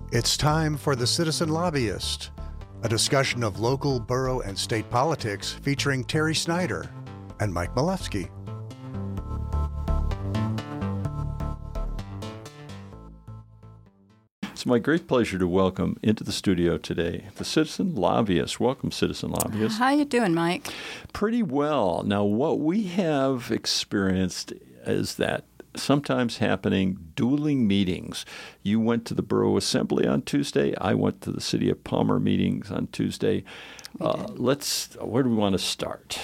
It's time for The Citizen Lobbyist, a discussion of local, borough, and state politics featuring Terry Snyder and Mike Milewski. It's my great pleasure to welcome into the studio today the Citizen Lobbyist. Welcome, Citizen Lobbyist. How you doing, Mike? Pretty well. Now, what we have experienced is that sometimes happening dueling meetings. You went to the Borough Assembly on Tuesday. I went to the City of Palmer meetings on Tuesday. Where do we want to start?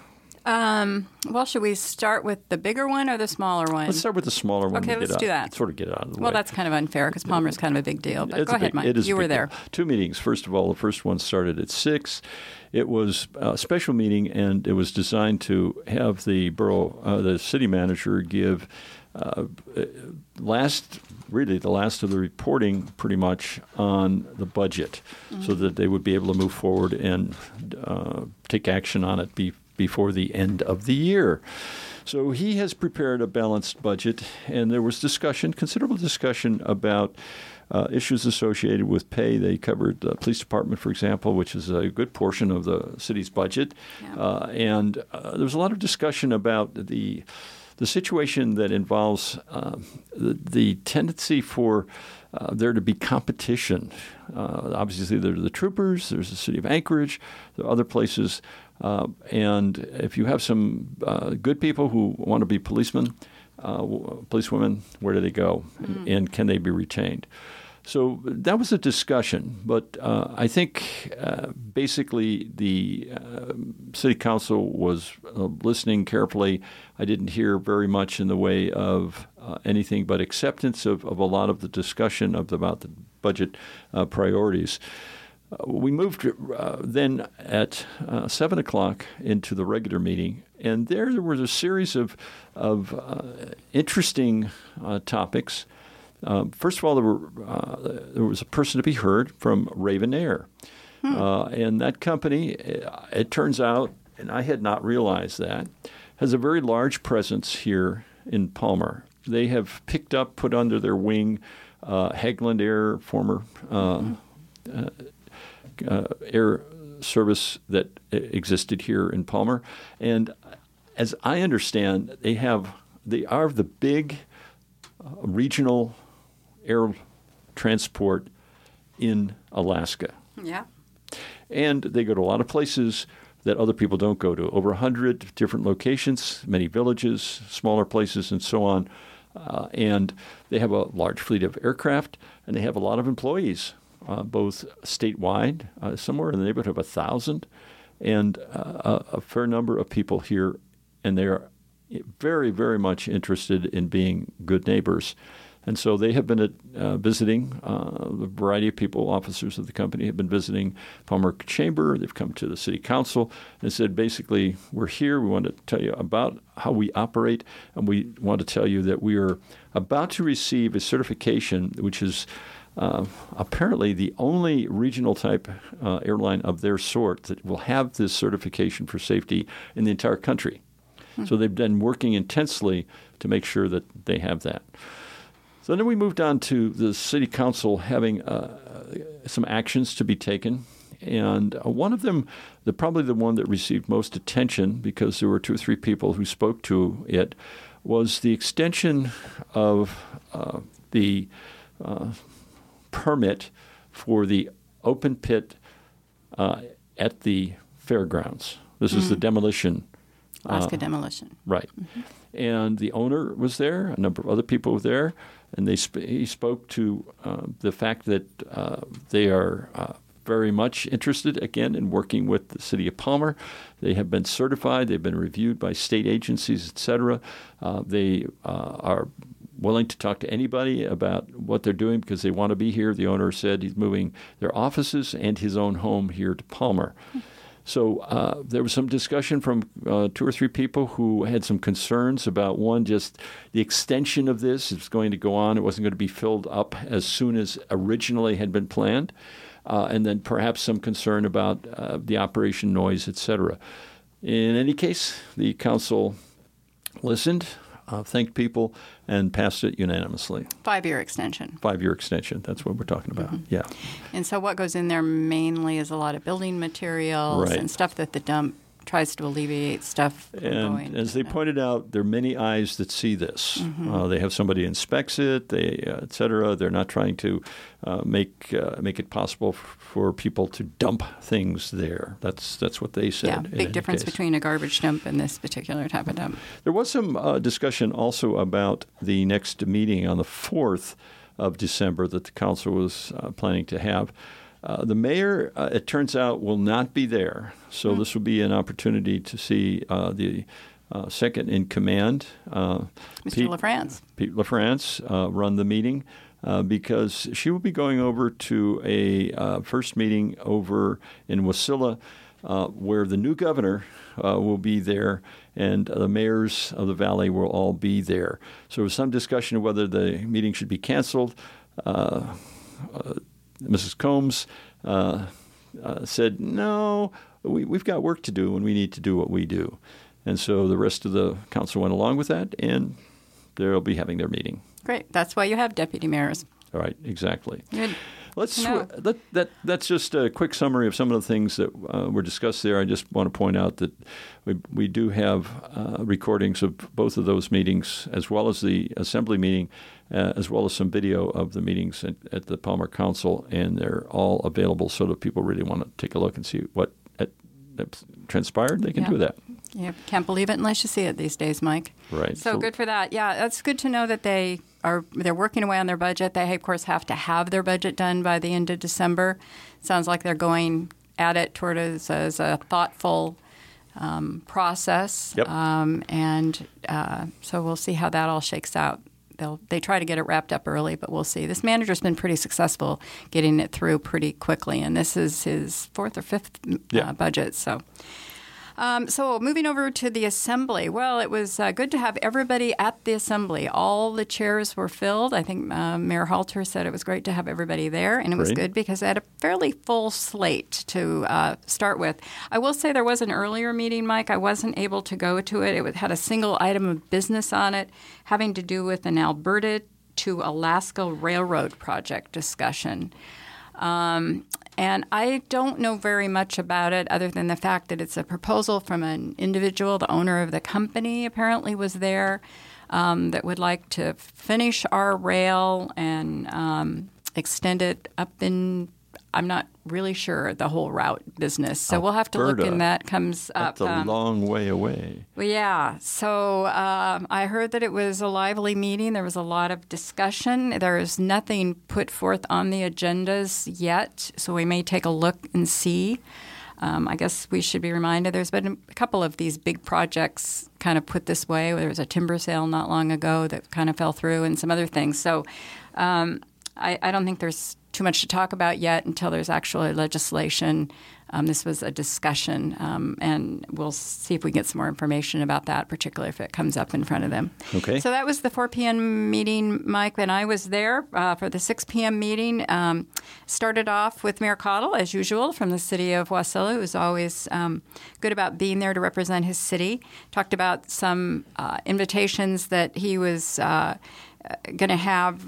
Well, should we start with the bigger one or the smaller one? Let's start with the smaller one. Okay, let's do that. Sort of get it out of the way. Well, that's kind of unfair because Palmer's kind of a big deal. But It's go ahead, Mike. You were there. 2 meetings. First of all, the first one started at 6. It was a special meeting, and it was designed to have the the city manager give the last of the reporting pretty much on the budget so that they would be able to move forward and take action on it before the end of the year. So he has prepared a balanced budget, and there was considerable discussion about issues associated with pay. They covered the police department, for example, which is a good portion of the city's budget. Yeah. And there was a lot of discussion about the situation that involves the tendency for there to be competition. Obviously, there are the troopers, there's the city of Anchorage, there are other places. And if you have some good people who want to be policemen, policewomen, where do they go? And can they be retained? So that was a discussion. But I think basically the city council was listening carefully. I didn't hear very much in the way of anything but acceptance of a lot of the discussion about the budget priorities. We moved then at 7 o'clock into the regular meeting, and there was a series of interesting topics. First of all, there was a person to be heard from Raven Air. And that company, it turns out, and I had not realized that, has a very large presence here in Palmer. They have put under their wing Hagland Air, former air service that existed here in Palmer. And as I understand, they are the big regional air transport in Alaska. Yeah. And they go to a lot of places that other people don't go to. Over 100 different locations, many villages, smaller places, and so on. And they have a large fleet of aircraft, and they have a lot of employees. Both statewide, somewhere in the neighborhood of 1,000, and a fair number of people here, and they are very, very much interested in being good neighbors. And so they have been visiting, a variety of people, officers of the company have been visiting Palmer Chamber. They've come to the city council and said, basically, we're here. We want to tell you about how we operate, and we want to tell you that we are about to receive a certification, which is apparently the only regional type airline of their sort that will have this certification for safety in the entire country. So they've been working intensely to make sure that they have that. So then we moved on to the city council having some actions to be taken. And one of them, probably the one that received most attention because there were 2 or 3 people who spoke to it, was the extension of the permit for the open pit at the fairgrounds. This is the demolition. Alaska demolition. Right. Mm-hmm. And the owner was there, a number of other people were there, and he spoke to the fact that they are very much interested, again, in working with the city of Palmer. They have been certified. They've been reviewed by state agencies, et cetera. They are willing to talk to anybody about what they're doing because they want to be here. The owner said he's moving their offices and his own home here to Palmer. So there was some discussion from 2 or 3 people who had some concerns about, one, just the extension of this. It's going to go on. It wasn't going to be filled up as soon as originally had been planned. And then perhaps some concern about the operation noise, et cetera. In any case, the council listened. thanked people, and passed it unanimously. 5-year extension. 5-year extension. That's what we're talking about. Yeah. And so what goes in there mainly is a lot of building materials Right. and stuff that the dump tries to alleviate stuff from going. And as they pointed out, there are many eyes that see this. They have somebody inspects it, et cetera. They're not trying to make it possible for people to dump things there. That's what they said. Yeah, in big any difference case. between a garbage dump and this particular type of dump. There was some discussion also about the next meeting on the 4th of December that the council was planning to have. The mayor, it turns out, will not be there. So this will be an opportunity to see the second in command, Mr. LaFrance. Pete LaFrance, run the meeting because she will be going over to a first meeting over in Wasilla where the new governor will be there and the mayors of the valley will all be there. So there was some discussion of whether the meeting should be canceled. Mrs. Combs said, no, we've got work to do and we need to do what we do. And so the rest of the council went along with that, and they'll be having their meeting. Great. That's why you have deputy mayors. All right, exactly. Good. That's just a quick summary of some of the things that were discussed there. I just want to point out that we do have recordings of both of those meetings, as well as the assembly meeting, as well as some video of the meetings at the Palmer Council, and they're all available. So that people really want to take a look and see what transpired, they can do that. You can't believe it unless you see it these days, Mike. Right. So good for that. Yeah, that's good to know that they're working away on their budget. They, of course, have to have their budget done by the end of December. Sounds like they're going at it toward as a thoughtful process. Yep. So we'll see how that all shakes out. They try to get it wrapped up early, but we'll see. This manager's been pretty successful getting it through pretty quickly, and this is his 4th or 5th budget. So moving over to the assembly. Well, it was good to have everybody at the assembly. All the chairs were filled. I think Mayor Halter said it was great to have everybody there, and it was good because they had a fairly full slate to start with. I will say there was an earlier meeting, Mike. I wasn't able to go to it. It had a single item of business on it having to do with an Alberta to Alaska Railroad project discussion. And I don't know very much about it other than the fact that it's a proposal from an individual. The owner of the company apparently was there that would like to finish our rail and extend it up in, I'm not really sure, the whole route business. So we'll have to look when that comes up. That's a long way away. Well, yeah. So I heard that it was a lively meeting. There was a lot of discussion. There is nothing put forth on the agendas yet, so we may take a look and see. I guess we should be reminded there's been a couple of these big projects kind of put this way. There was a timber sale not long ago that kind of fell through and some other things. So I don't think there's too much to talk about yet until there's actually legislation. This was a discussion, and we'll see if we get some more information about that, particularly if it comes up in front of them. Okay. So that was the 4 p.m. meeting, Mike, and I was there for the 6 p.m. meeting. Started off with Mayor Cottle, as usual, from the city of Wasilla, who's always good about being there to represent his city. Talked about some invitations that he was going to have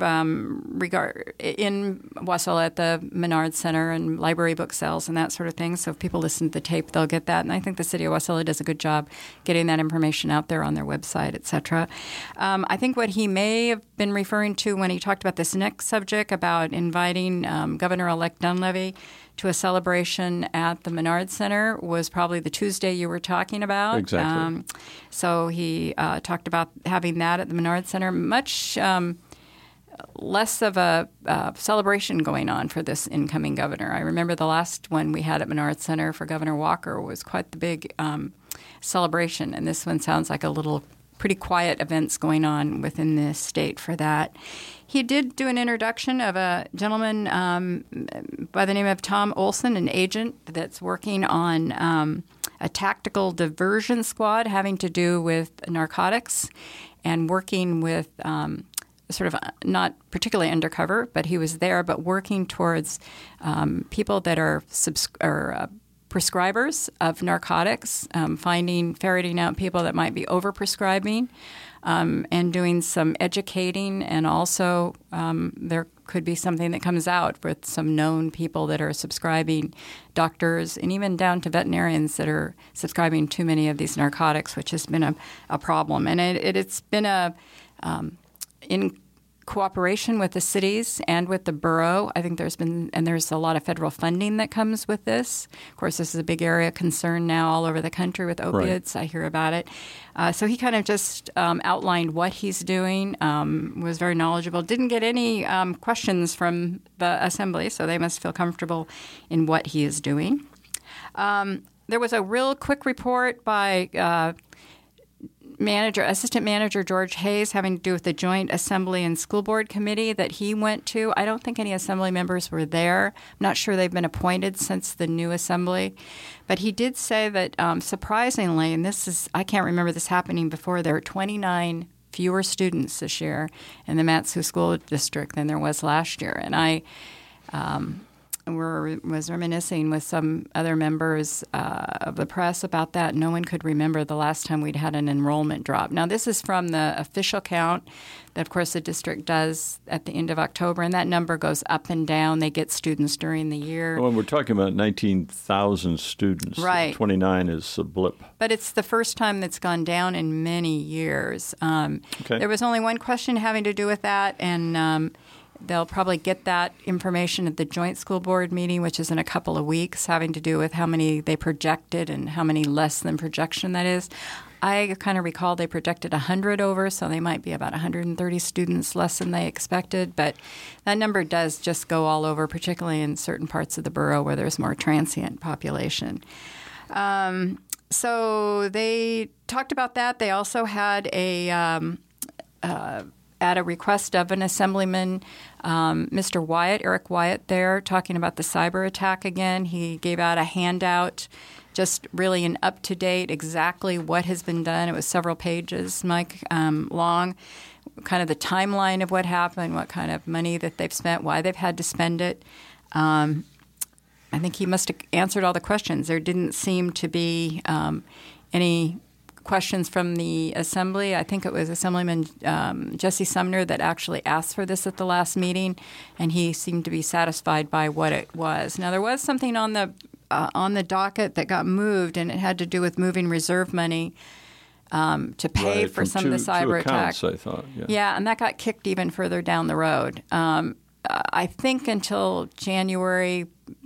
in Wasilla at the Menard Center and library book sales and that sort of thing. So if people listen to the tape, they'll get that. And I think the city of Wasilla does a good job getting that information out there on their website, et cetera. I think what he may have been referring to when he talked about this next subject about inviting Governor-elect Dunleavy to a celebration at the Menard Center was probably the Tuesday you were talking about. Exactly. So he talked about having that at the Menard Center. Much less of a celebration going on for this incoming governor. I remember the last one we had at Menard Center for Governor Walker was quite the big celebration, and this one sounds like a little pretty quiet events going on within the state for that. He did do an introduction of a gentleman by the name of Tom Olson, an agent that's working on a tactical diversion squad having to do with narcotics and working with sort of not particularly undercover, but he was there, but working towards people that are prescribers of narcotics, ferreting out people that might be overprescribing. and doing some educating, and also there could be something that comes out with some known people that are subscribing, doctors, and even down to veterinarians that are subscribing too many of these narcotics, which has been a problem. And it's been in cooperation with the cities and with the borough. I think there's a lot of federal funding that comes with this. Of course, this is a big area of concern now all over the country with opiates. Right. I hear about it. So he kind of just outlined what he's doing, was very knowledgeable. Didn't get any questions from the assembly, so they must feel comfortable in what he is doing. There was a real quick report by Assistant Manager George Hayes, having to do with the Joint Assembly and School Board Committee that he went to. I don't think any assembly members were there. I'm not sure they've been appointed since the new assembly. But he did say that, surprisingly, and I can't remember this happening before, there are 29 fewer students this year in the Mat-Su School District than there was last year. And I was reminiscing with some other members of the press about that. No one could remember the last time we'd had an enrollment drop. Now, this is from the official count that, of course, the district does at the end of October, and that number goes up and down. They get students during the year. Well, we're talking about 19,000 students. Right. 29 is a blip. But it's the first time that's gone down in many years. Okay. There was only one question having to do with that, and they'll probably get that information at the joint school board meeting, which is in a couple of weeks, having to do with how many they projected and how many less than projection that is. I kind of recall they projected 100 over, so they might be about 130 students less than they expected. But that number does just go all over, particularly in certain parts of the borough where there's more transient population. So they talked about that. They also had at a request of an assemblyman, Mr. Wyatt, Eric Wyatt there, talking about the cyber attack again. He gave out a handout, just really an up-to-date, exactly what has been done. It was several pages, Mike, long, kind of the timeline of what happened, what kind of money that they've spent, why they've had to spend it. I think he must have answered all the questions. There didn't seem to be any questions from the assembly. I think it was Assemblyman Jesse Sumner that actually asked for this at the last meeting, and he seemed to be satisfied by what it was. Now, there was something on the docket that got moved, and it had to do with moving reserve money to pay for some of the cyber attacks. I thought, yeah, and that got kicked even further down the road. I think until January,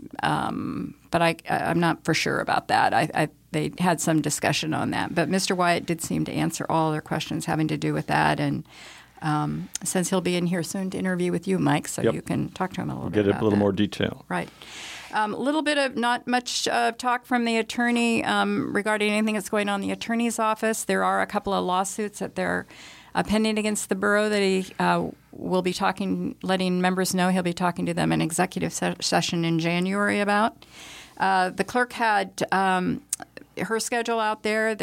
but I'm not for sure about that. They had some discussion on that. But Mr. Wyatt did seem to answer all their questions having to do with that. And since he'll be in here soon to interview with you, Mike, so you can talk to him a little bit about get a little more detail. Right. A little bit of not much talk from the attorney regarding anything that's going on in the attorney's office. There are a couple of lawsuits that they're pending against the borough that he will be letting members know. He'll be talking to them in executive session in January about. The clerk had her schedule out there.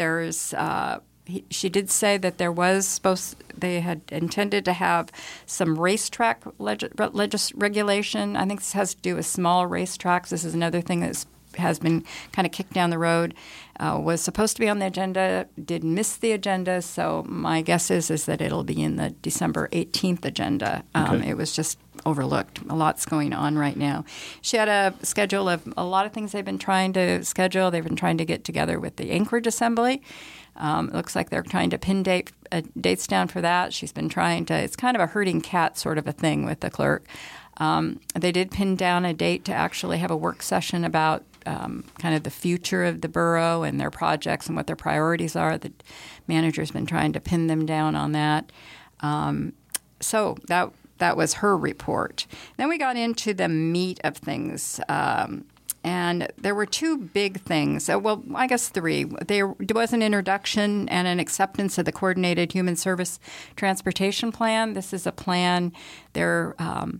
She did say that they had intended to have some racetrack regulation. I think this has to do with small racetracks. This is another thing that has been kind of kicked down the road. Was supposed to be on the agenda, did miss the agenda, so my guess is that it'll be in the December 18th agenda. It was just overlooked. A lot's going on right now. She had a schedule of a lot of things they've been trying to schedule. They've been trying to get together with the Anchorage Assembly. It looks like they're trying to pin dates down for that. She's been trying to – it's kind of a herding cat sort of a thing with the clerk. They did pin down a date to actually have a work session about kind of the future of the borough and their projects and what their priorities are. The manager's been trying to pin them down on that. So that was her report. Then we got into the meat of things. And there were two big things. Well, I guess three. There was an introduction and an acceptance of the Coordinated Human Service Transportation Plan. This is a plan they're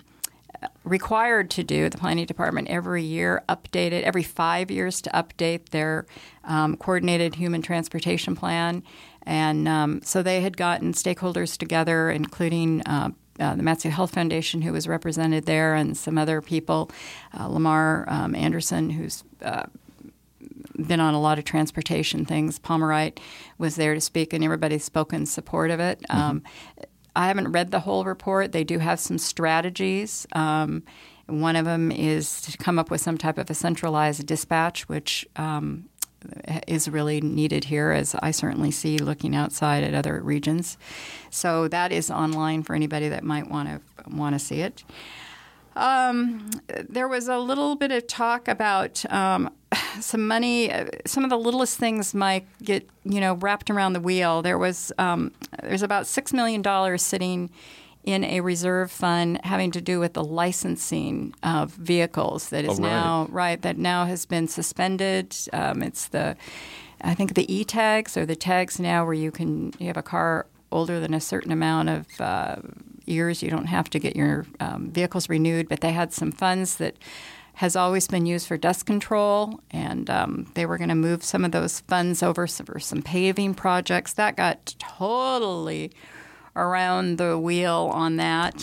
required to do, the Planning Department, every year, update it, every 5 years to update their Coordinated Human Transportation Plan. And so they had gotten stakeholders together, including the Mat-Su Health Foundation, who was represented there, and some other people, Lamar Anderson, who's been on a lot of transportation things. Pomerite was there to speak, and everybody spoke in support of it. I haven't read the whole report. They do have some strategies. One of them is to come up with some type of a centralized dispatch, which is really needed here, as I certainly see looking outside at other regions. So that is online for anybody that might want to see it. There was a little bit of talk about some money. Some of the littlest things might get wrapped around the wheel. There's about $6 million sitting in a reserve fund having to do with the licensing of vehicles that is that now has been suspended. It's I think the e-tags or the tags now where you have a car older than a certain amount of years, you don't have to get your vehicles renewed, but they had some funds that has always been used for dust control, and they were going to move some of those funds over for some paving projects. That got totally around the wheel on that.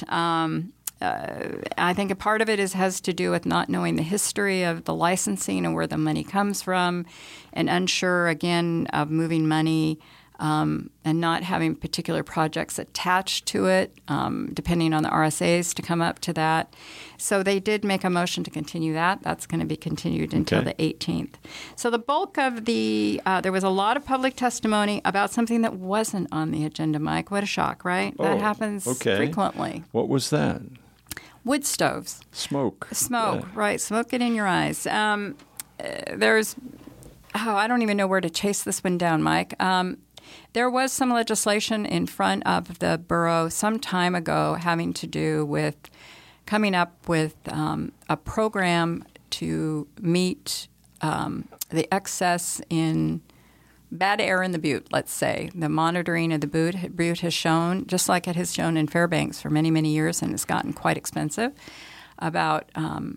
I think a part of it has to do with not knowing the history of the licensing and where the money comes from, and unsure, again, of moving money and not having particular projects attached to it, depending on the RSAs to come up to that. So they did make a motion to continue that. That's going to be continued until the 18th. So the bulk of there was a lot of public testimony about something that wasn't on the agenda, Mike. What a shock, right? That happens frequently. What was that? Wood stoves. Smoke. Right. Smoke it in your eyes. There's, I don't even know where to chase this one down, Mike. There was some legislation in front of the borough some time ago having to do with coming up with a program to meet the excess in bad air in the Butte, let's say. The monitoring of the Butte has shown, just like it has shown in Fairbanks for many, many years, and it's gotten quite expensive, about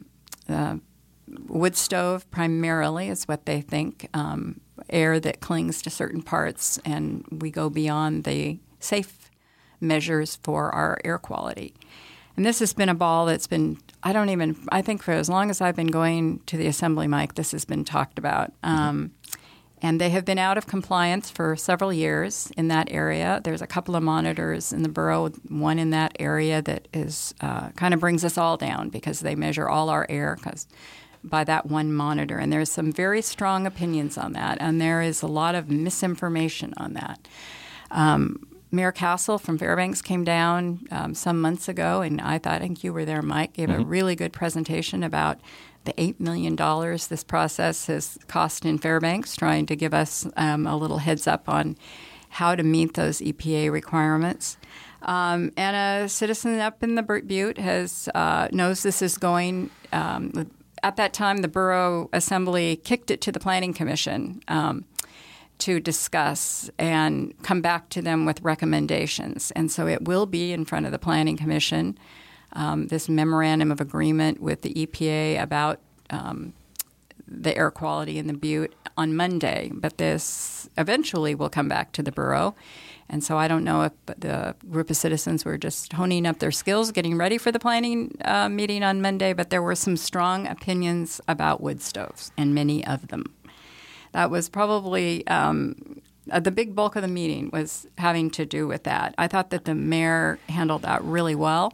wood stove primarily is what they think, air that clings to certain parts, and we go beyond the safe measures for our air quality. And this has been a ball that's been, I think for as long as I've been going to the assembly, Mike, this has been talked about. And they have been out of compliance for several years in that area. There's a couple of monitors in the borough, one in that area that is kind of brings us all down because they measure all our air by that one monitor. And there's some very strong opinions on that, and there is a lot of misinformation on that. Mayor Castle from Fairbanks came down some months ago, and I think you were there, Mike, gave a really good presentation about the $8 million this process has cost in Fairbanks, trying to give us a little heads up on how to meet those EPA requirements. And a citizen up in the Butte knows this is going. At that time, the Borough Assembly kicked it to the Planning Commission to discuss and come back to them with recommendations. And so it will be in front of the Planning Commission, this memorandum of agreement with the EPA about the air quality in the Butte on Monday. But this eventually will come back to the borough. And so I don't know if the group of citizens were just honing up their skills, getting ready for the planning meeting on Monday, but there were some strong opinions about wood stoves, and many of them. That was probably the big bulk of the meeting was having to do with that. I thought that the mayor handled that really well.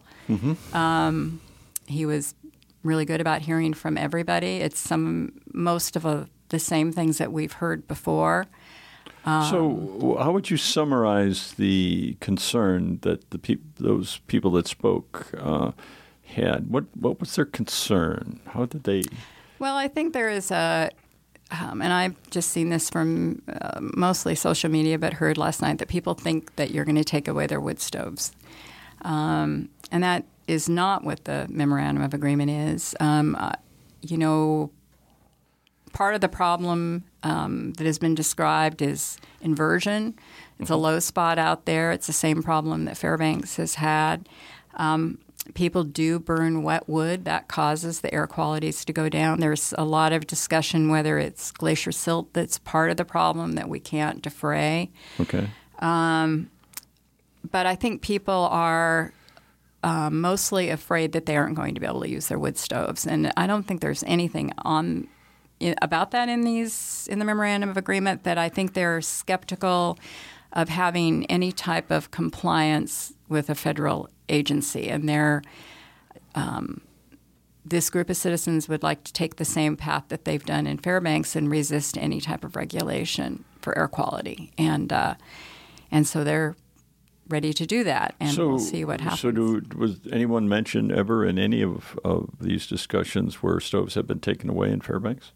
He was really good about hearing from everybody. It's most of the same things that we've heard before. So how would you summarize the concern that those people that spoke had? What was their concern? How did they? Well, I think there is and I've just seen this from mostly social media, but heard last night that people think that you're going to take away their wood stoves. And that is not what the memorandum of agreement is. Part of the problem that has been described is inversion. It's a low spot out there. It's the same problem that Fairbanks has had. People do burn wet wood. That causes the air qualities to go down. There's a lot of discussion whether it's glacier silt that's part of the problem that we can't defray. Okay. But I think people are mostly afraid that they aren't going to be able to use their wood stoves. And I don't think there's anything on about that in the memorandum of agreement, that I think they're skeptical of having any type of compliance with a federal agency, and this group of citizens would like to take the same path that they've done in Fairbanks and resist any type of regulation for air quality, and so they're ready to do that, and we'll see what happens. So was anyone mentioned ever in any of these discussions where stoves have been taken away in Fairbanks?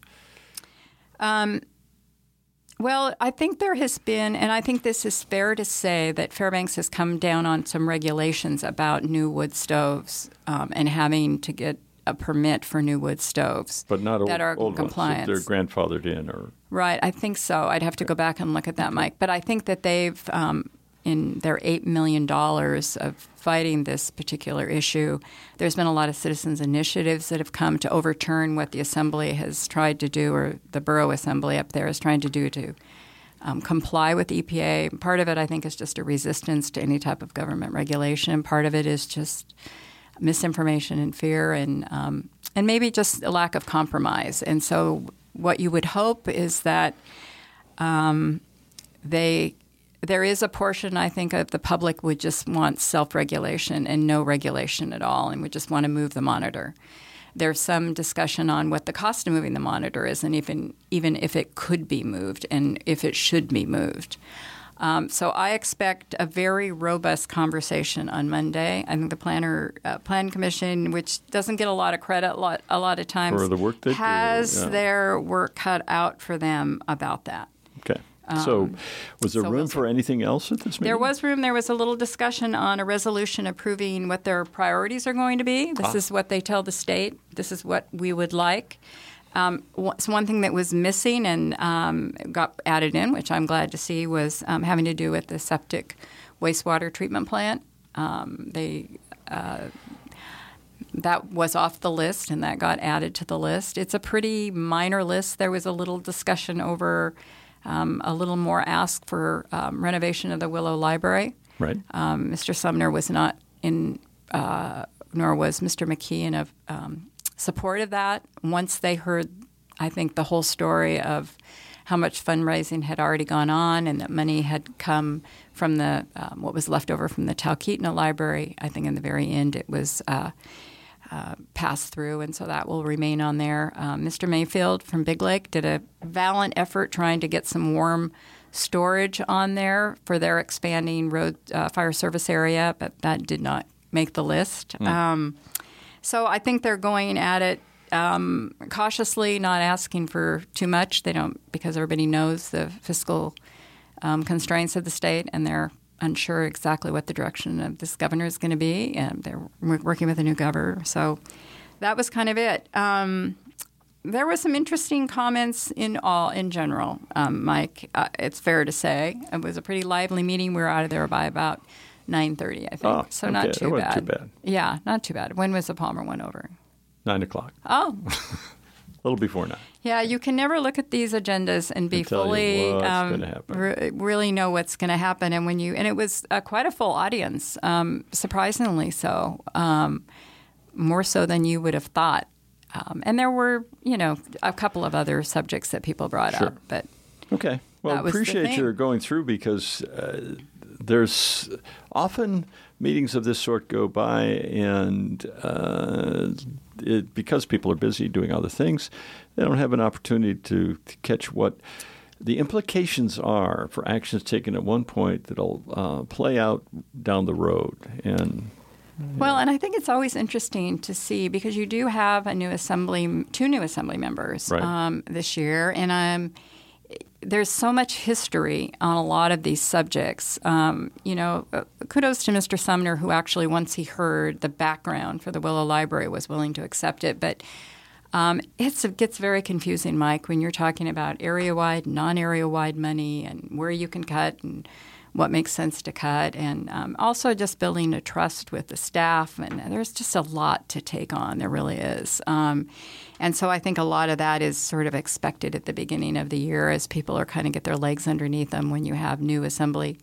Well, I think there has been, and I think this is fair to say, that Fairbanks has come down on some regulations about new wood stoves and having to get a permit for new wood stoves, but not that are old compliant. Ones, they're grandfathered in, or right. I think so. I'd have to go back and look at that, Mike. But I think that they've, in their $8 million of fighting this particular issue, there's been a lot of citizens' initiatives that have come to overturn what the Assembly has tried to do, or the Borough Assembly up there is trying to do to comply with the EPA. Part of it, I think, is just a resistance to any type of government regulation. Part of it is just misinformation and fear, and maybe just a lack of compromise. And so what you would hope is that there is a portion, I think, of the public would just want self-regulation and no regulation at all, and would just want to move the monitor. There's some discussion on what the cost of moving the monitor is, and even if it could be moved and if it should be moved. So I expect a very robust conversation on Monday. I think the Plan Commission, which doesn't get a lot of credit a lot of times, for the work they has their work cut out for them about that. Okay. So was there room for anything else at this meeting? There was room. There was a little discussion on a resolution approving what their priorities are going to be. This is what they tell the state. This is what we would like. One thing that was missing and got added in, which I'm glad to see, was having to do with the septic wastewater treatment plant. That was off the list, and that got added to the list. It's a pretty minor list. There was a little discussion over a little more ask for renovation of the Willow Library. Right. Mr. Sumner was not in, nor was Mr. McKeon of support of that. Once they heard, I think, the whole story of how much fundraising had already gone on and that money had come from the what was left over from the Talkeetna Library, I think in the very end it was passed through, and so that will remain on there. Mr. Mayfield from Big Lake did a valiant effort trying to get some warm storage on there for their expanding road fire service area, but that did not make the list. So I think they're going at it cautiously, not asking for too much. They don't, because everybody knows the fiscal constraints of the state, and they're unsure exactly what the direction of this governor is going to be, and they're working with a new governor. So that was kind of it. There were some interesting comments in general, Mike. It's fair to say it was a pretty lively meeting. We were out of there by about 9:30, I think. Oh, so okay. not too It bad. wasn't too bad. Yeah, not too bad. When was the Palmer one over? 9 o'clock. Oh. A little before 9. Yeah, you can never look at these agendas and be fully really know what's going to happen. And it was quite a full audience, surprisingly so, more so than you would have thought. And there were, a couple of other subjects that people brought up. But okay, well, I appreciate your going through, because there's often meetings of this sort go by, and because people are busy doing other things, they don't have an opportunity to catch what the implications are for actions taken at one point that'll play out down the road. And well, and I think it's always interesting to see, because you do have two new assembly members this year, and there's so much history on a lot of these subjects. Kudos to Mr. Sumner, who actually, once he heard the background for the Willow Library, was willing to accept it. But it gets very confusing, Mike, when you're talking about area-wide, non-area-wide money and where you can cut and what makes sense to cut, and also just building a trust with the staff. And there's just a lot to take on. There really is. And so I think a lot of that is sort of expected at the beginning of the year, as people are kind of get their legs underneath them when you have new assembly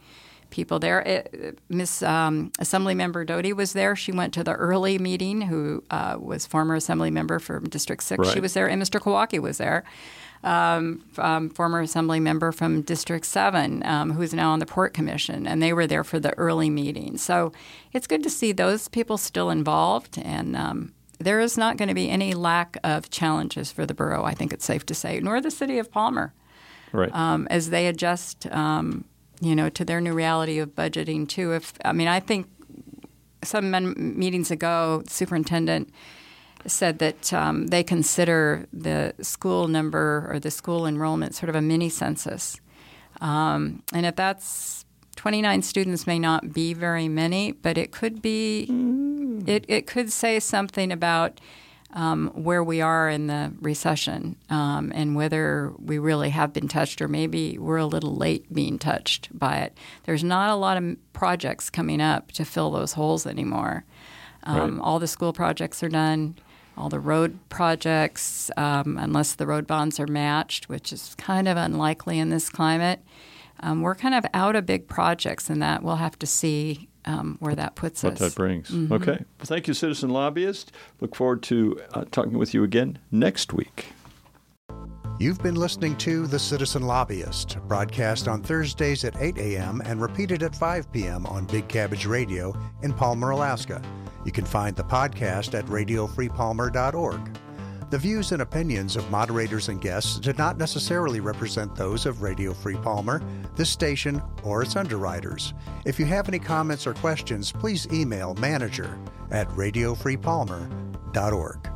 people there. Miss Assemblymember Doty was there. She went to the early meeting, who was former Assembly member from District 6. Right. She was there, and Mr. Kowalski was there, former Assembly member from District 7, who is now on the Port Commission, and they were there for the early meeting. So it's good to see those people still involved, and there is not going to be any lack of challenges for the borough, I think it's safe to say, nor the city of Palmer, Right. As they adjust, to their new reality of budgeting too. I think some meetings ago, the superintendent said that they consider the school number or the school enrollment sort of a mini census, and if that's 29 students, may not be very many, but it could be. It could say something about where we are in the recession and whether we really have been touched, or maybe we're a little late being touched by it. There's not a lot of projects coming up to fill those holes anymore. Right. All the school projects are done. All the road projects, unless the road bonds are matched, which is kind of unlikely in this climate. We're kind of out of big projects, and that we'll have to see where that puts us. What that brings. Mm-hmm. Okay. Well, thank you, Citizen Lobbyist. Look forward to talking with you again next week. You've been listening to The Citizen Lobbyist, broadcast on Thursdays at 8 a.m. and repeated at 5 p.m. on Big Cabbage Radio in Palmer, Alaska. You can find the podcast at radiofreepalmer.org. The views and opinions of moderators and guests do not necessarily represent those of Radio Free Palmer, this station, or its underwriters. If you have any comments or questions, please email manager@radiofreepalmer.org.